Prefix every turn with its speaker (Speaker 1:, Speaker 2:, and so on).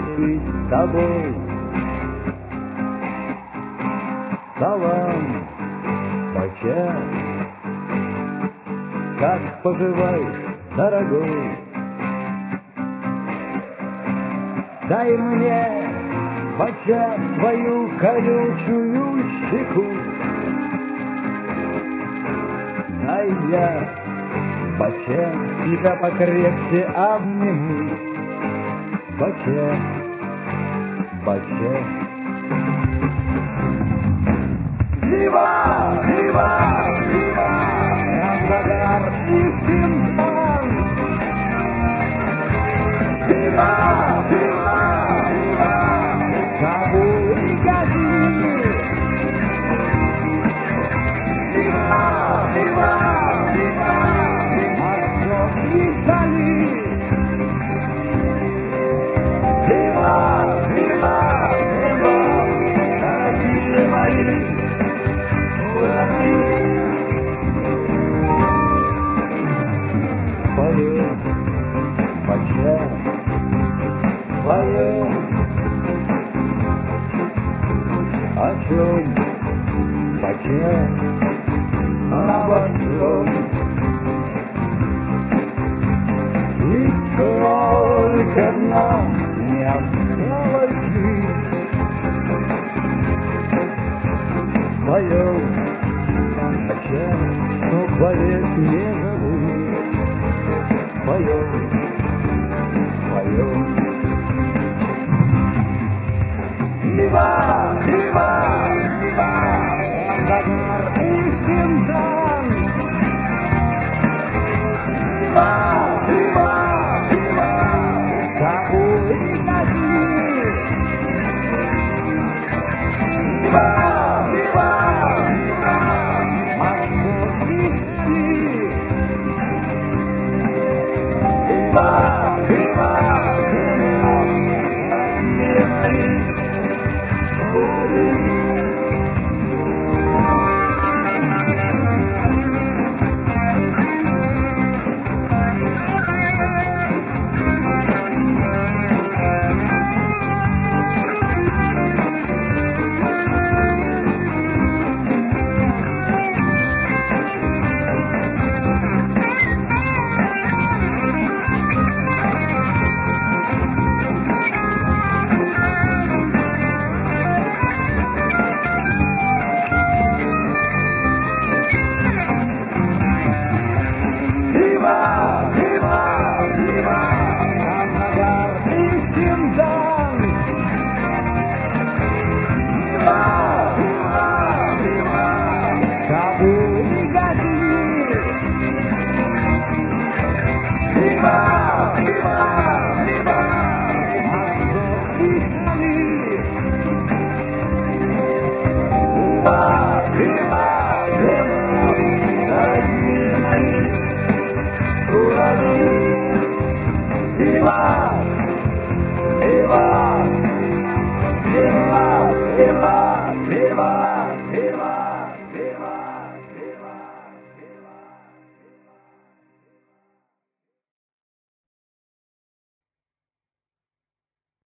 Speaker 1: быть с тобой. Салам, Бача, как поживаешь, дорогой? Дай мне, Бача, свою колючую щеку. Дай я, Бача, тебя покрепче обниму. Бача, Бача. Вива, вива, вива, Краснодар и Симптон. Вива, вива, вива, Кабул и Гази. Вива, вива, вива, Москва и Сали. Вива, вива, вива, дорогие мои. Поем, Бача, поем. О чем, Бача, обо всем. И только нам не осталось жить. Поем, Бача, что вовек не живут. Поем, поем. Вива, вива, вива, Краснодар и Симптон. Вива, вива, вива, Кабул и Гази. Вива, вива, вива, Москва и Сали. Вива, вива, вива, Viva, viva, viva,